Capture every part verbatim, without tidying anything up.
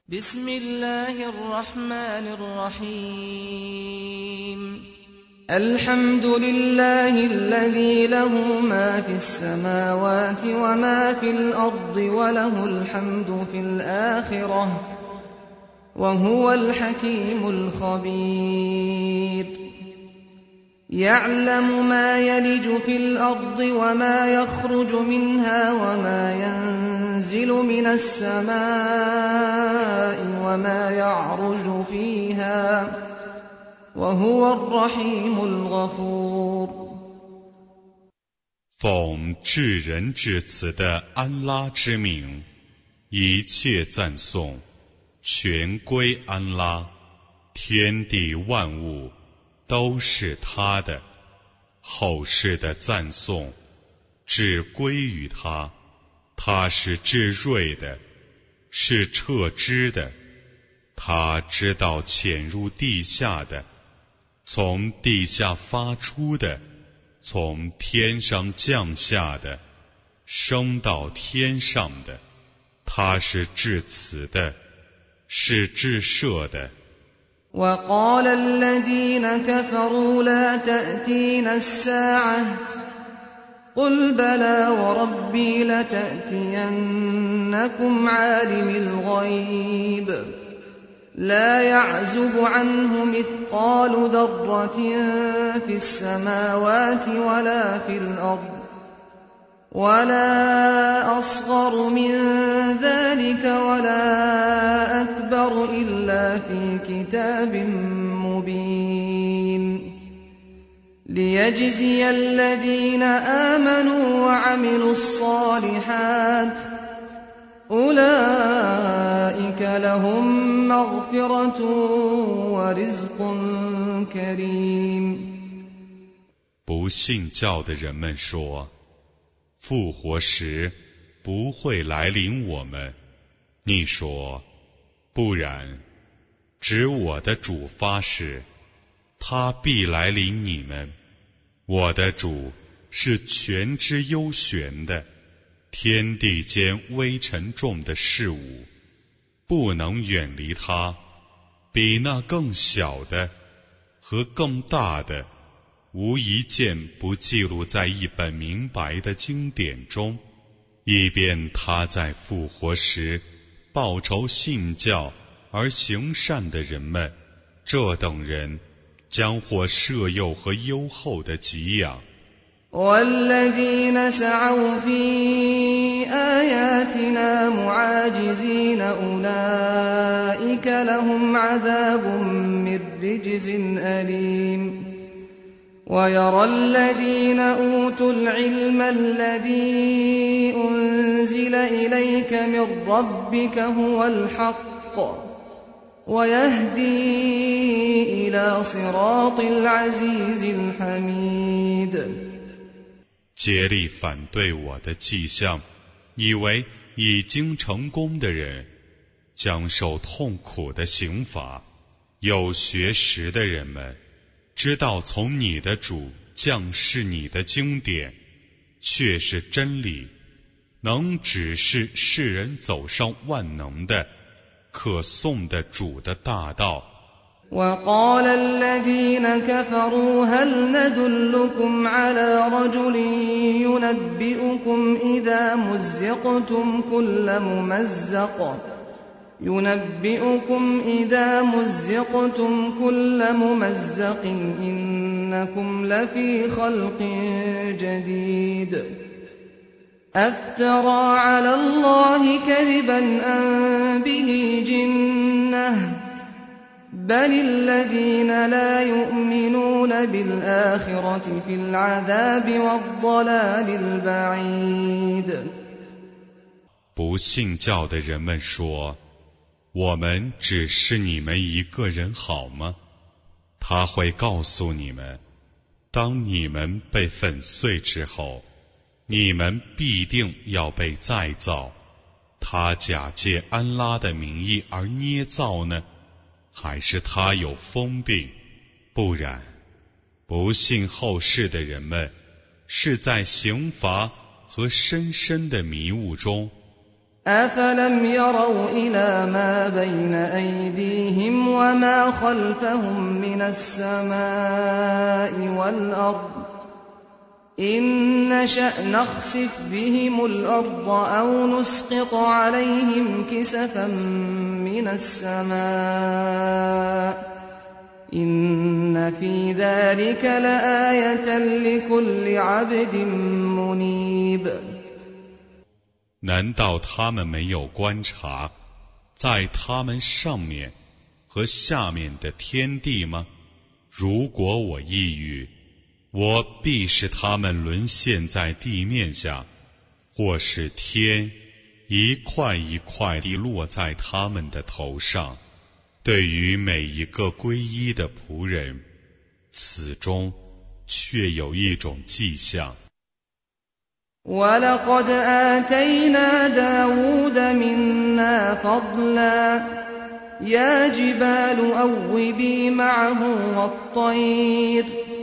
بسم الله الرحمن الرحيم الحمد لله الذي له ما في السماوات وما في الأرض وله الحمد في الآخرة وهو الحكيم الخبير يعلم ما يلج في الأرض وما يخرج منها وما ينزل من السماء وما يعرج فيها وهو الرحيم الغفور 奉至仁至慈的安拉之名，一切赞颂全归安拉，天地万物都是他的，后世的赞颂只归于他，他是至睿的，是彻知的，他知道潜入地下的，从地下发出的，从天上降下的，升到天上的，他是至慈的，是至赦的。 وقال الذين كفروا لا تأتينا الساعة قل بلى وربي لتأتينكم عالم الغيب لا يعزب عنه مثقال ذرة في السماوات ولا في الأرض ولا أصغر من ذلك ولا أكبر إلا في كتاب مبين ليجزي الذين آمنوا وعملوا الصالحات أولئك لهم مغفرة ورزق كريم 不信教的人们说，复活时不会来临我们。你说，不然，指我的主发誓，他必来临你们。我的主是全知幽玄的，天地间微沉重的事物，不能远离他，比那更小的和更大的，无一件不记录在一本明白的经典中，以便他在复活时报仇信教而行善的人们，这等人将获赦宥和优厚的给养。 والذين سعوا في آياتنا معاجزين أولئك لهم عذاب من رجز أليم ويرى الذين أوتوا العلم الذي أنزل إليك من ربك هو الحق ويهدي إلى صراط العزيز الحميد 竭力反对我的迹象，以为已经成功的人将受痛苦的刑罚。有学识的人们知道从你的主降示你的经典却是真理，能指示世人走上万能的可颂的主的大道。 وقال الذين كفروا هل ندلكم على رجل ينبئكم إذا مزقتم كل ممزق ينبئكم إذا مزقتم كل ممزق إنكم لفي خلق جديد أفترى على الله كذبا أم به جنة بل الذين لا يؤمنون بالآخرة في العذاب والضلال البعيد 不信教的人们说，我们只是你们一个人好吗？他会告诉你们，当你们被粉碎之后，你们必定要被再造。他假借安拉的名义而捏造呢，还是他有疯病？不然，不信后世的人们是在刑罚和深深的迷雾中。 أفلم يروا إلى ما بين أيديهم وما خلفهم من السماء والأرض إن نشأ نخسف بهم الأرض أو نسقط عليهم كسفا من السماء إن في ذلك لآية لكل عبد منيب。 难道他们没有观察在他们上面和下面的天地吗？如果我抑郁，我必使他们沦陷在地面下，或是天一块一块地落在他们的头上。对于每一个皈依的仆人，此中却有一种迹象。 وَلَقَدْ آتَيْنَا دَاوُودَ مِنَّا فَضْلًا يَا جِبَالُ أَوِّبِي مَعَهُ وَالطَّيْرَ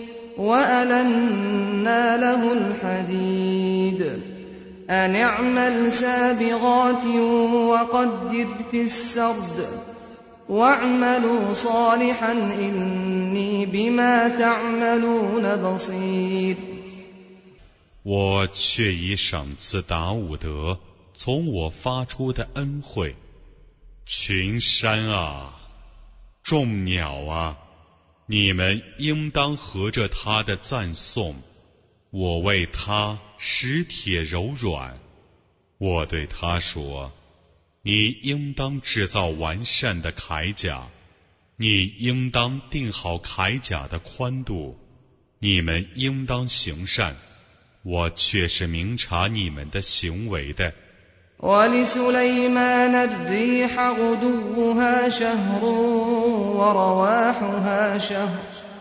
وَأَلَنَّا لَهُ الْحَدِيدَ أَنِ اعْمَلْ سَابِغَاتٍ وَقَدِّرْ فِي السَّرْدِ وَاعْمَلُوا صَالِحًا إِنِّي بِمَا تَعْمَلُونَ بَصِيرٌ。 我却已赏赐达伍德从我发出的恩惠，群山啊，众鸟啊，你们应当合着他的赞颂。我为他使铁柔软，我对他说，你应当制造完善的铠甲，你应当定好铠甲的宽度，你们应当行善，我却是明察你们的行为的。 وَلِسُلَيْمَانَ الرِّيحَ غُدُوُّهَا شَهْرٌ وَرَوَاحُهَا شَهْرٌ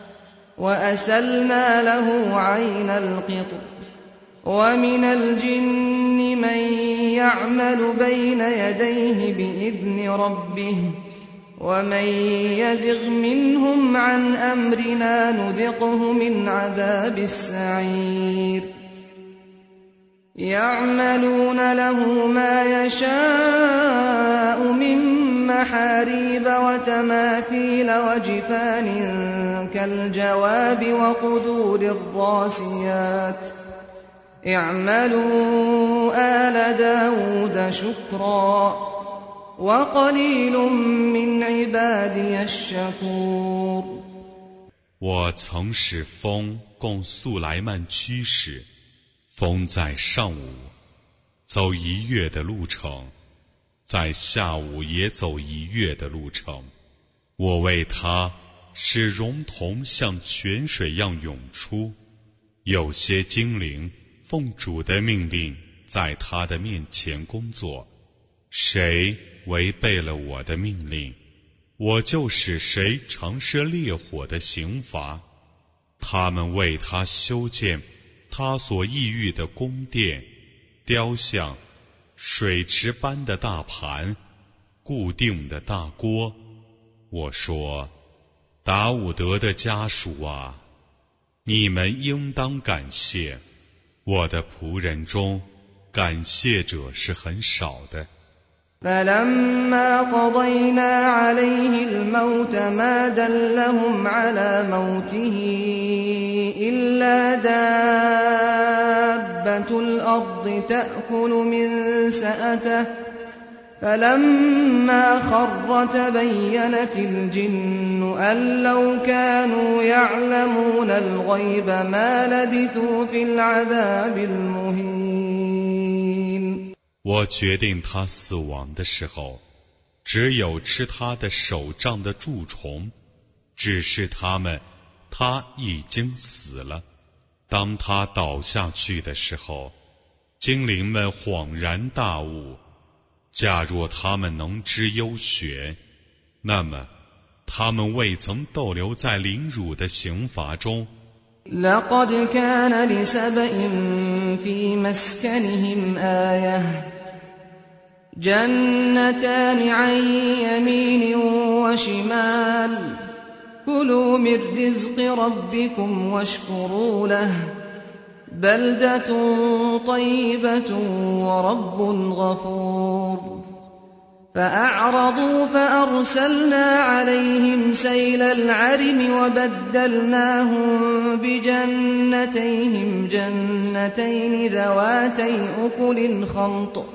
وَأَسَلْنَا لَهُ عَيْنَ الْقِطْرِ وَمِنَ الْجِنِّ مَن يَعْمَلُ بَيْنَ يَدَيْهِ بِإِذْنِ رَبِّهِ وَمَن يَزِغْ مِنْهُمْ عَنْ أَمْرِنَا نُذِقْهُ مِنْ عَذَابِ السَّعِيرِ يَعْمَلُونَ لَهُ مَا يَشَاءُ مِن مَّحَارِيبَ وَتَمَاثِيلَ وَجِفَانٍ كَالْجَوَابِ وَقُدُورٍ الرَّاسِيَاتِ اعْمَلُوا آلَ دَاوُودَ شُكْرًا وَقَلِيلٌ مِّنْ عِبَادِيَ الشَّكُورُ。 我曾使风供素来曼驱使，风在上午走一月的路程，在下午也走一月的路程。我为他使熔铜像泉水样涌出，有些精灵奉主的命令在他的面前工作，谁违背了我的命令，我就使谁尝试烈火的刑罚。他们为他修建他所抑郁的宫殿、雕像、水池般的大盘、固定的大锅。我说，达伍德的家属啊，你们应当感谢，我的仆人中感谢者是很少的。 فَلَمَّا قَضَيْنَا عَلَيْهِ الْمَوْتَ مَا دَلَّهُمْ عَلَى مَوْتِهِ إِلَّا دَابَّةُ الْأَرْضِ تَأْكُلُ مِنْ سَأَتَهُ فَلَمَّا خَرَّ تَبَيَّنَتِ الْجِنُّ أَن لَّوْ كَانُوا يَعْلَمُونَ الْغَيْبَ مَا لَبِثُوا فِي الْعَذَابِ الْمُهِينِ。 我决定他死亡的时候，只有吃他的手杖的蛀虫，只是他们，他已经死了。当他倒下去的时候，精灵们恍然大悟，假若他们能知幽玄，那么他们未曾逗留在凌辱的刑罚中。 لقد كان لسبإ في مسكنهم آية جنتان عن يمين وشمال كلوا من رزق ربكم واشكروا له بلدة طيبة ورب غفور فأعرضوا فأرسلنا عليهم سيل العرم وبدلناهم بجنتيهم جنتين ذواتي أكل خمط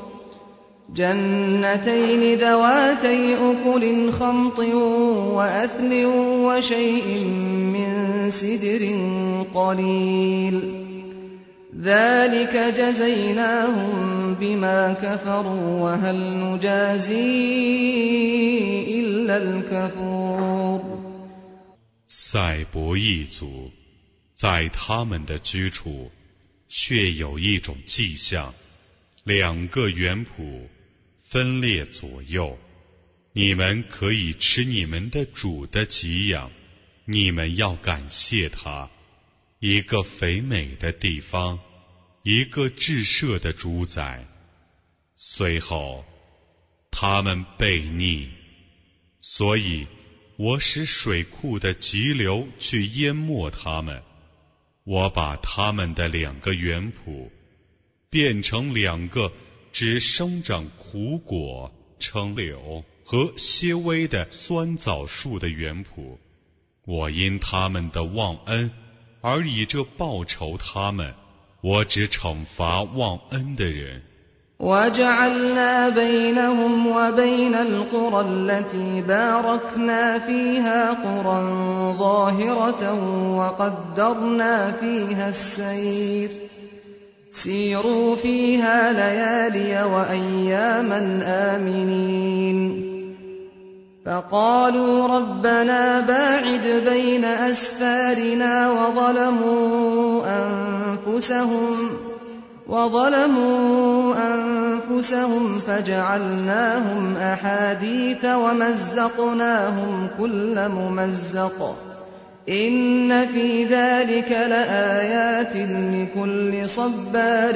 جنتين ذواتي أكل خمط وأثل وشيء من سدر قليل ذلك جزيناهم بما كفروا وهل نجازي إلا الكفور 塞伯一族，在他们的居处，却有一种迹象，两个园圃分列左右，你们可以吃你们的主的给养，你们要感谢他。一个肥美的地方，一个至赦的主宰。随后他们悖逆，所以我使水库的急流去淹没他们，我把他们的两个园圃变成两个只生长苦果、称柳和些微的酸枣树的园圃，我因他们的忘恩而以这报酬他们，我只惩罚忘恩的人。 وجعلنا بينهم وبين القرى التي باركنا فيها قرى ظاهرة وقدرنا فيها السير سيروا فيها ليالي وأياما آمنين فقالوا ربنا باعد بين أسفارنا وظلموا أنفسهم وظلموا أنفسهم فجعلناهم أحاديث ومزقناهم كل ممزق إن في ذلك لآيات لكل صبار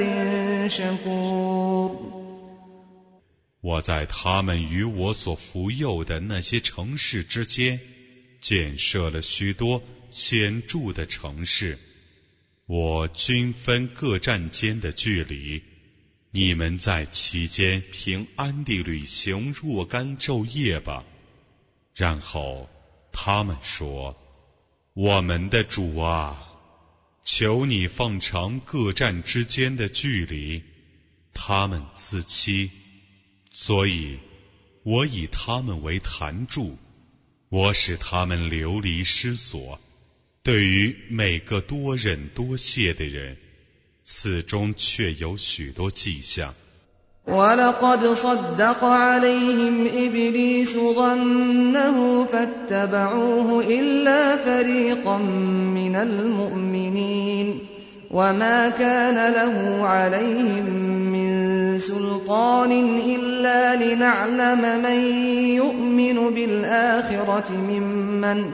شكور 我在他们与我所服佑的那些城市之间，建设了许多显著的城市。我均分各站间的距离，你们在其间平安地旅行若干昼夜吧。然后他们说：我们的主啊，求你放长各站之间的距离。他们自欺，所以我以他们为坛柱，我使他们流离失所。对于每个多忍多谢的人，此中却有许多迹象。 وَلَقَدْ صَدَّقَ عَلَيْهِمْ إِبْلِيسُ ظَنَّهُ فَاتَّبَعُوهُ إِلَّا فَرِيقًا مِّنَ الْمُؤْمِنِينَ وَمَا كَانَ لَهُ عَلَيْهِمْ مِنْ سُلْطَانٍ إِلَّا لِنَعْلَمَ مَنْ يُؤْمِنُ بِالْآخِرَةِ مِمَّنْ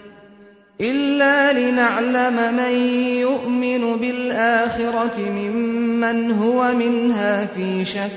إلا لنعلم من يؤمن بالآخرة ممن هو منها في شك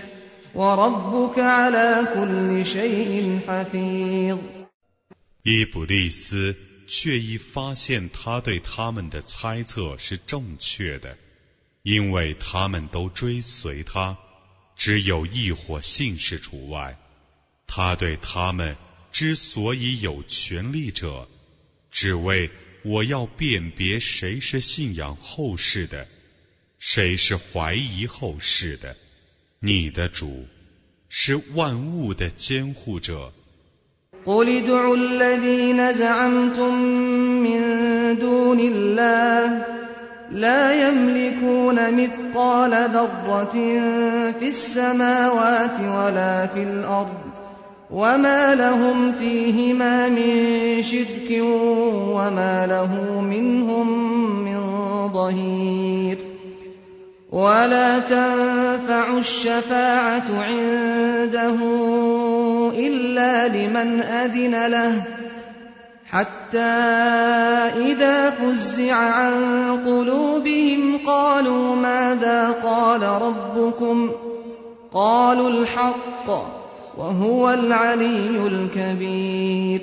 وربك على كل شيء حفيظ 伊卜利斯却已发现他对他们的猜测是正确的，因为他们都追随他，只有一伙信士除外。他对他们之所以有权利者，只为我要辨别谁是信仰后世的，谁是怀疑后世的。你的主是万物的监护者。 قُلِ ادْعُوا الَّذِينَ زَعَمْتُم مِّن دُونِ اللَّهِ لَا يَمْلِكُونَ مِثْقَالَ ذَرَّةٍ فِي السَّمَاوَاتِ وَلَا فِي الْأَرْضِ وما لهم فيهما من شرك وما له منهم من ظهير ولا تنفع الشفاعة عنده إلا لمن أذن له حتى إذا فزع عن قلوبهم قالوا ماذا قال ربكم قالوا الحق وهو العلي الكبير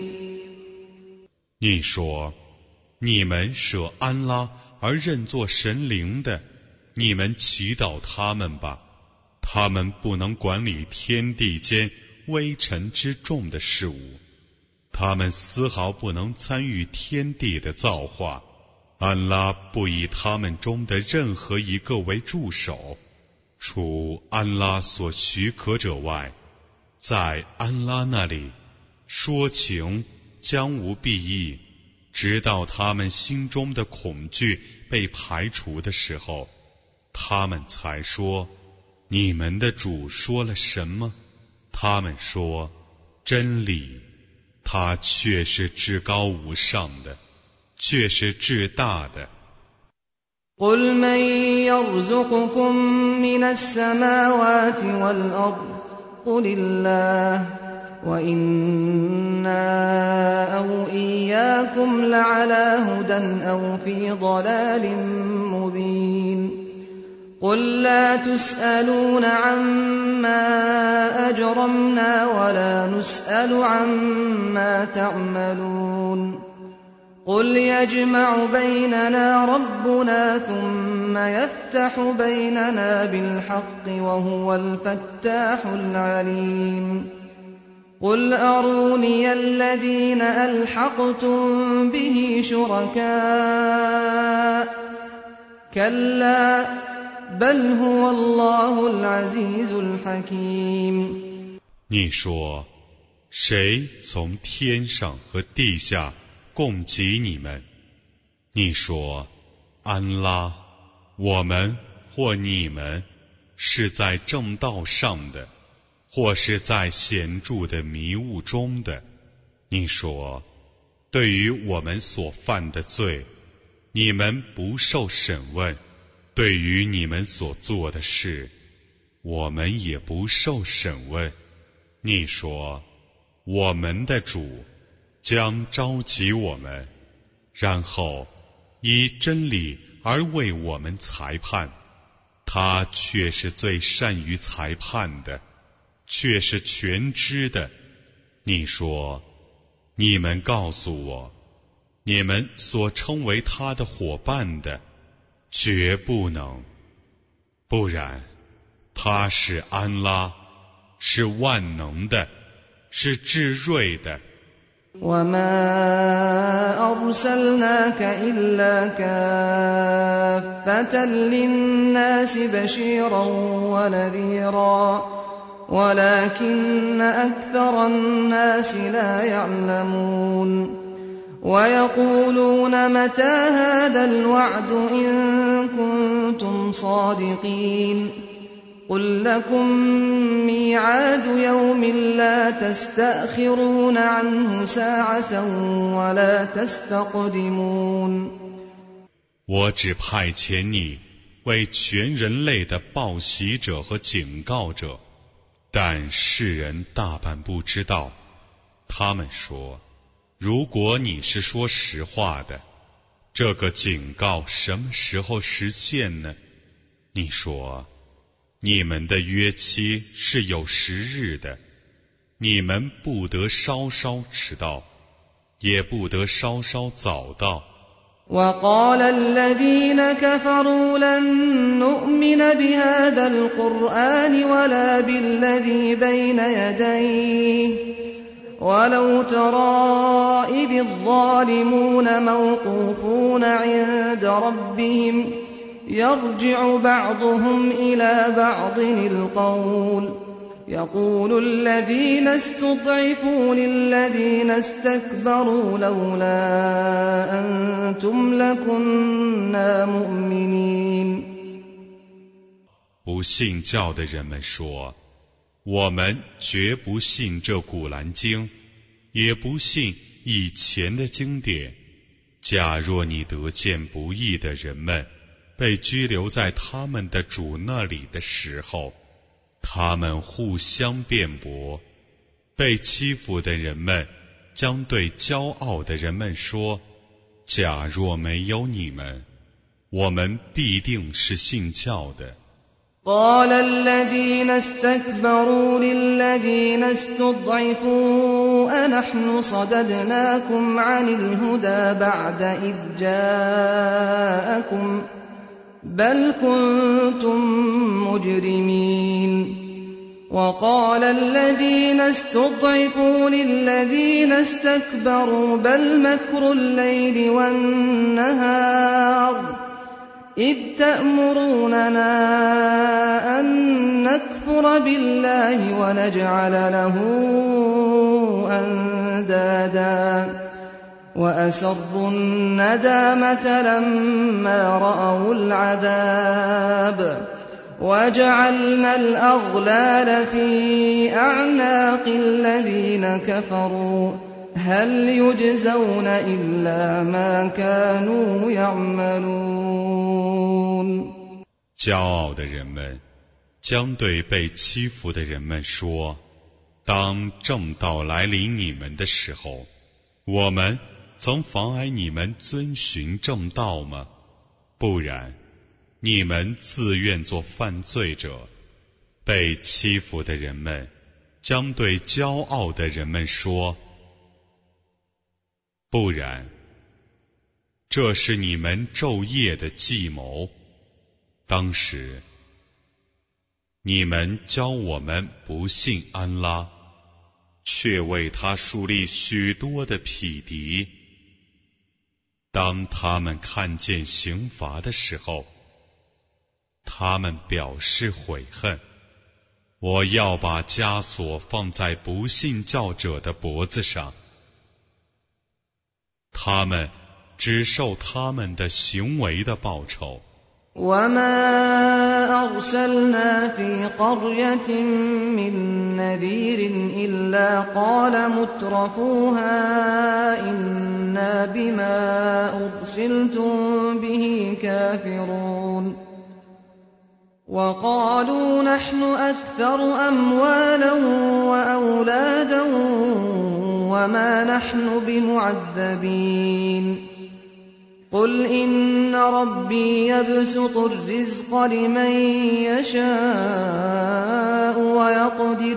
你说，你们舍安拉而认作神灵的， 你们祈祷他们吧，他们不能管理天地间微尘之众的事物，他们丝毫不能参与天地的造化。安拉不以他们中的任何一个为助手，除安拉所许可者外，在安拉那里说情将无裨益，直到他们心中的恐惧被排除的时候，他们才说：你们的主说了什么？他们说：真理，他却是至高无上的，却是至大的。 قل من يرزقكم من السماوات والأرض قل الله وإنا أو إياكم لعلى هدى أو في ضلال مبين قل لا تسألون عما أجرمنا ولا نسأل عما تعملون قل يجمع بيننا ربنا ثم يفتح بيننا بالحق وهو الفتاح العليم قل أروني الذين ألحقتم به شركاء كلا بل هو الله العزيز الحكيم 你说，谁从天上和地下供给你们？你说，安拉，我们或你们是在正道上的，或是在显著的迷雾中的。你说，对于我们所犯的罪，你们不受审问；对于你们所做的事，我们也不受审问。你说，我们的主将召集我们，然后以真理而为我们裁判，他却是最善于裁判的，却是全知的。你说，你们告诉我，你们所称为他的伙伴的，绝不能，不然他是安拉，是万能的，是至睿的。 وما أرسلناك إلا كافة للناس بشيرا ونذيرا ولكن أكثر الناس لا يعلمون ويقولون متى هذا الوعد إن كنتم صادقين قل لكم ميعاد يوم لا تستأخرون عنه ساعة ولا تستقدمون 我只派遣你为全人类的报喜者和警告者，但世人大半不知道。他们说，如果你是说实话的，这个警告什么时候实现呢？你说，你们的约期是有时日的，你们不得稍稍迟到，也不得稍稍早到。 وقال الذين كفروا لن نؤمن بهذا القرآن ولا بالذي بين يديه ولو ترى إذ الظالمون موقوفون عند ربهم يرجع بعضهم إلى بعض القول يقول الذين استضعفوا للذين استكبروا لولا أنتم لكنا مؤمنين 不信教的人们说，我们绝不信这古兰经，也不信以前的经典。假若你得见不义的人们被拘留在他们的主那里的时候，他们互相辩驳。被欺负的人们将对骄傲的人们说，假若没有你们，我们必定是信教的。 قال الذين استكبروا للذين استضعفوا أنحن صددناكم عن الهدى بعد إذ جاءكم بل كنتم مجرمين وقال الذين استضعفوا للذين استكبروا بل مكر الليل والنهار إذ تأمروننا أن نكفر بالله ونجعل له أندادا وأسروا الندامة لما رأوا العذاب وجعلنا الأغلال في أعناق الذين كفروا هل يجزون إلا ما كانوا يعملون 骄傲的人们将对被欺负的人们说，当正道来临你们的时候，我们曾妨碍你们遵循正道吗？不然，你们自愿做犯罪者。被欺负的人们将对骄傲的人们说，不然，这是你们昼夜的计谋。当时，你们教我们不信安拉，却为他树立许多的匹敌。当他们看见刑罚的时候，他们表示悔恨。我要把枷锁放在不信教者的脖子上，他们只受他们的行为的报酬。 وما أرسلنا في قرية من نذير إلا قال مترفوها إنا بما أرسلتم به كافرون وقالوا نحن أكثر أموالا وأولادا وما نحن بمعذبين قل إن ربي يبسط الرزق لمن يشاء ويقدر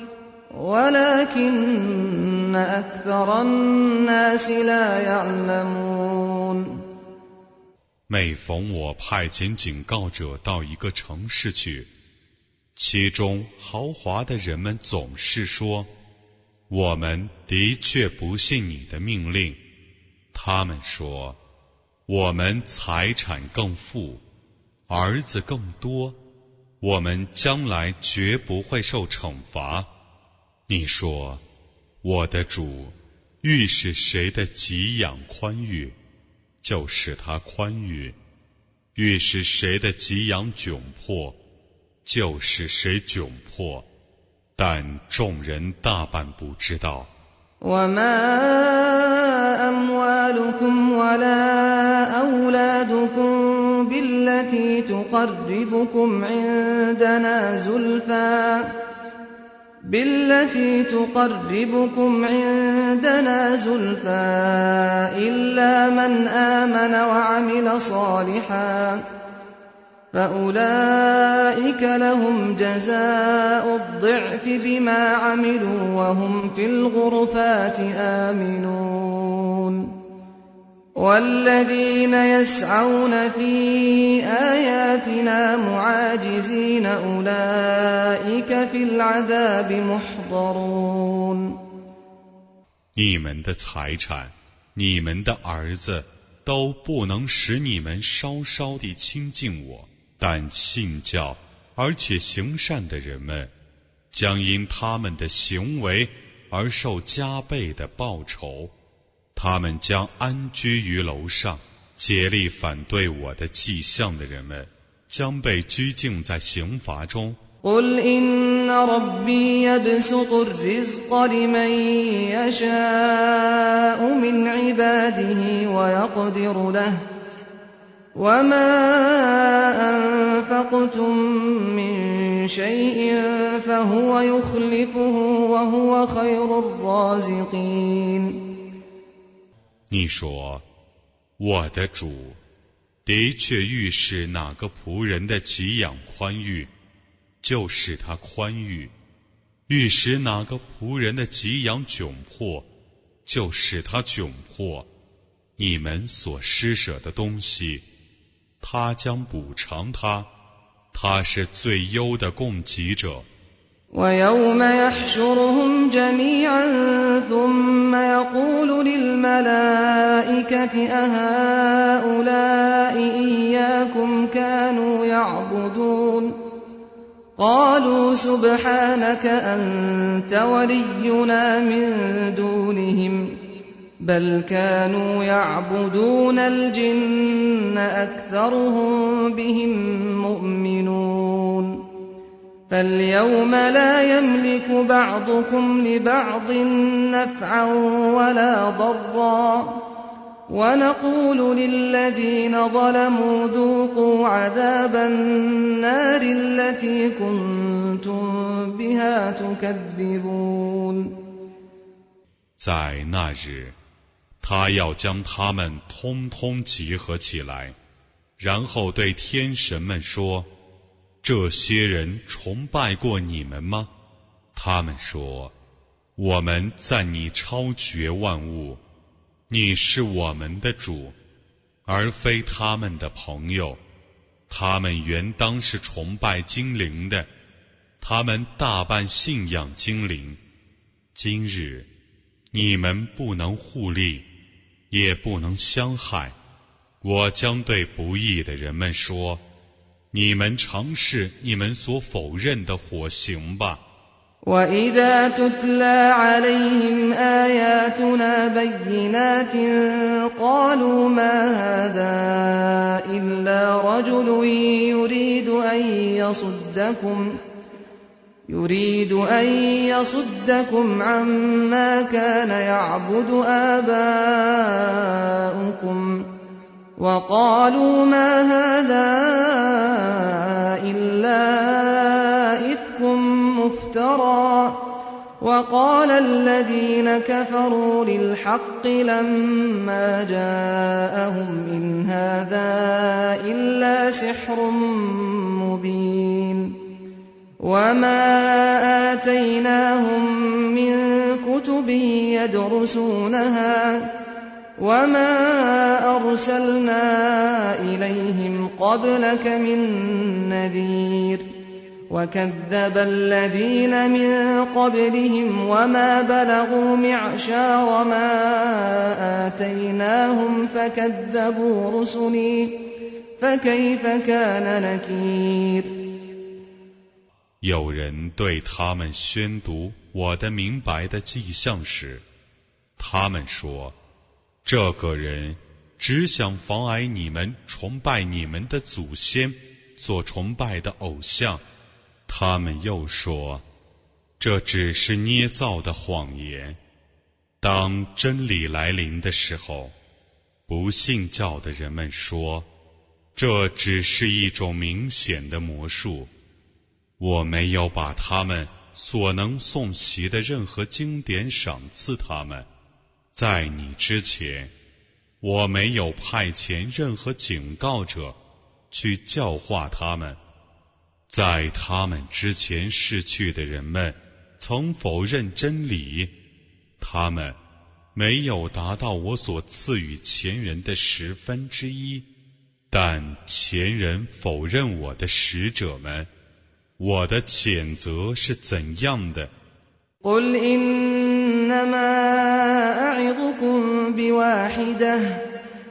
ولكن أكثر الناس لا يعلمون 每逢我派遣警告者到一个城市去，其中豪华的人们总是说，我们的确不信你的命令。他们说，我们财产更富，儿子更多，我们将来绝不会受惩罚。你说，我的主欲使谁的给养宽裕，就使他宽裕；欲使谁的给养窘迫，就使谁窘迫。但众人大半不知道。 وما أموالكم ولا أولادكم بالتي تقربكم عندنا زلفى بالتي تقربكم عندنا زلفى إلا من آمن وعمل صالحا فأولئك لهم جزاء الضعف بما عملوا وهم في الغرفات آمنون والذين يسعون في آياتنا معاجزين أولئك في العذاب محضرون 你们的财产，你们的儿子都不能使你们稍稍地亲近我。但信教而且行善的人们，将因他们的行为而受加倍的报酬。他们将安居于楼上，竭力反对我的迹象的人们，将被拘禁在刑罚中。 قل إن ربي يبسط الرزق لمن يشاء من عباده ويقدر له وما أنفقتم من شيء فهو يخلفه وهو خير الرازقين 你说，我的主的确欲使哪个仆人的给养宽裕，就使他宽裕；欲使哪个仆人的给养窘迫，就使他窘迫。你们所施舍的东西， 他将补偿他，他是最优的供给者。 ويوم يحشرهم جميعا ثم يقول للملائكة أهؤلاء إياكم كانوا يعبدون قالوا سبحانك أنت ولينا من دونهم بل كانوا يعبدون الجن أكثرهم بهم مؤمنون فاليوم لا يملك بعضكم لبعض نفعا ولا ضرا ونقول للذين ظلموا ذوقوا عذاب النار التي كنتم بها تكذبون。 在那日，他要将他们通通集合起来，然后对天神们说：这些人崇拜过你们吗？他们说：我们赞你超绝万物，你是我们的主，而非他们的朋友。他们原当是崇拜精灵的，他们大半信仰精灵。今日你们不能互利，也不能相害。我将对不义的人们说：你们尝试你们所否认的火刑吧。 وَإِذَا تُتْلَى عَلَيْهِمْ آيَاتُنَا بَيِّنَاتٍ قَالُوا مَا هَذَا إِلَّا رَجُلٌ يُرِيدُ أَن يَصُدَّكُمْ يُرِيدُ أَن يَصُدَّكُمْ عَمَّا كَانَ يَعْبُدُ آبَاؤُكُمْ وَقَالُوا مَا هَذَا إِلَّا إِفْكٌ مُفْتَرًى وَقَالَ الَّذِينَ كَفَرُوا لِلْحَقِّ لَمَّا جَاءَهُمْ إِنْ هَذَا إِلَّا سِحْرٌ مُبِينٌ وَمَا آتَيْنَاهُمْ مِنْ كُتُبٍ يَدْرُسُونَهَا وَمَا أَرْسَلْنَا إِلَيْهِمْ قَبْلَكَ مِنْ نَذِيرٍ وَكَذَّبَ الَّذِينَ مِنْ قَبْلِهِمْ وَمَا بَلَغُوا مِعْشَارَ مَا آتَيْنَاهُمْ فَكَذَّبُوا رُسُلِي فَكَيْفَ كَانَ نَكِيرِ。 有人对他们宣读我的明白的迹象时，他们说：这个人只想妨碍你们崇拜你们的祖先所崇拜的偶像。他们又说：这只是捏造的谎言。当真理来临的时候，不信教的人们说：这只是一种明显的魔术。我没有把他们所能诵习的任何经典赏赐他们。在你之前，我没有派遣任何警告者去教化他们。在他们之前逝去的人们曾否认真理，他们没有达到我所赐予前人的十分之一，但前人否认我的使者们，我的谴责是怎样的？ قُلْ إِنَّمَا أَعِظُكُمْ بِوَاحِدَةٍ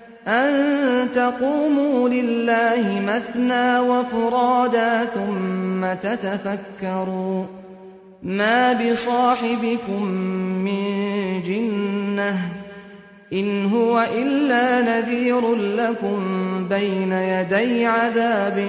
أَن تَقُومُوا لِلَّهِ مَثْنَىٰ وَفُرَادَىٰ ثُمَّ تَتَفَكَّرُوا مَا بِصَاحِبِكُم مِّن جِنَّةٍ إِنْ هُوَ إِلَّا نَذِيرٌ لَّكُمْ بَيْنَ يَدَيْ عَذَابٍ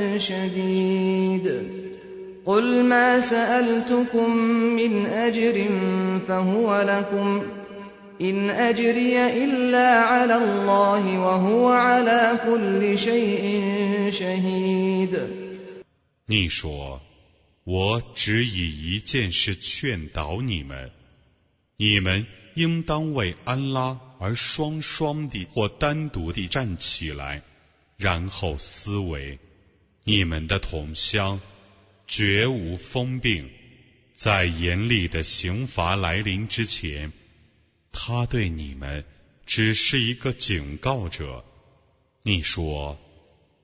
شَدِيدٍ قُلْ مَا سَأَلْتُكُم مِّنْ أَجْرٍ فَهُوَ لَكُمْ إِنْ أَجْرِيَ إِلَّا عَلَى اللَّهِ وَهُوَ عَلَى كُلِّ شَيْءٍ شَهِيدٌ。 你说，我只以一件事劝导你们，你们应当为安拉而双双地或单独地站起来，然后思维，你们的同乡绝无疯病，在严厉的刑罚来临之前，他对你们只是一个警告者。你说，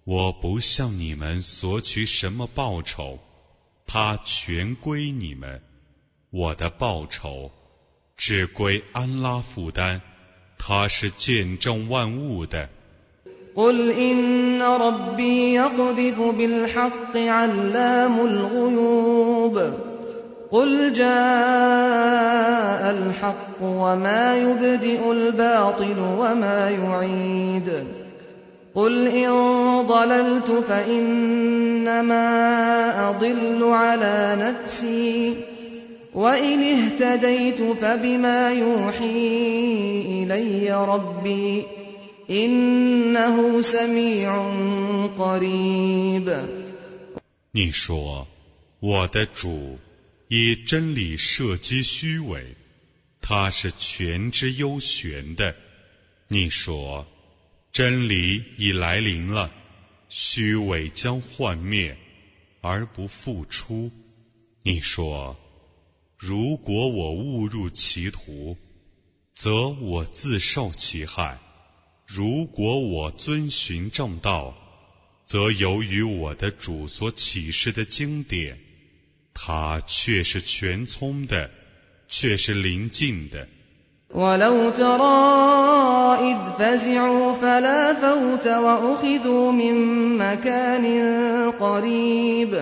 我不向你们索取什么报酬，它全归你们，我的报酬只归安拉负担，他是见证万物的。 قل إن ربي يقذف بالحق علام الغيوب قل جاء الحق وما يبدئ الباطل وما يعيد قل إن ضللت فإنما أضل على نفسي وإن اهتديت فبما يوحي إلي ربي إنه سميع قريب。 你说，我的主以真理射击虚伪，他是全知幽玄的。你说，真理已来临了，虚伪将幻灭而不复出。你说，如果我误入歧途，则我自受其害；如果我遵循正道，则由于我的主所启示的经典，他却是全聪的，却是临近的。 ولو ترى إذ فزعوا فلا فوت وأخذوا من مكان قريب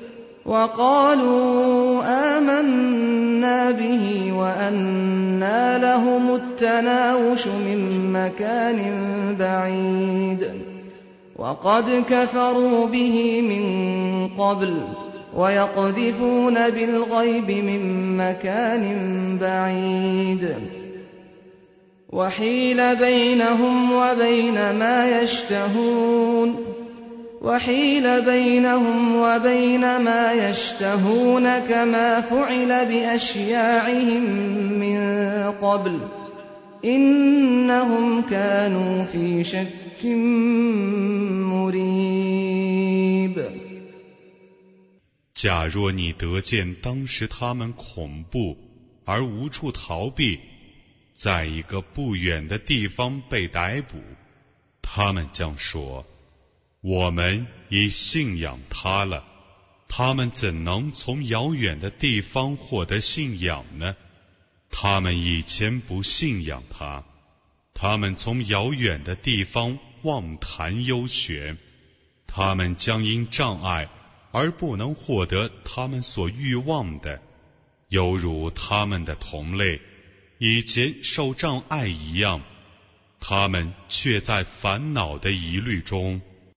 وقالوا آمنا به وأنى لهم التناوش من مكان بعيد وقد كفروا به من قبل ويقذفون بالغيب من مكان بعيد وحيل بينهم وبين ما يشتهون وحيل بينهم وبين ما يشتهون كما فعل بأشياعهم من قبل إنهم كانوا في شك مريب。 假若你得见当时他们恐怖而无处逃避，在一个不远的地方被逮捕，他们将说，我们已信仰他了。他们怎能从遥远的地方获得信仰呢？他们以前不信仰他，他们从遥远的地方妄谈幽玄，他们将因障碍而不能获得他们所欲望的，犹如他们的同类以前受障碍一样，他们却在烦恼的疑虑中。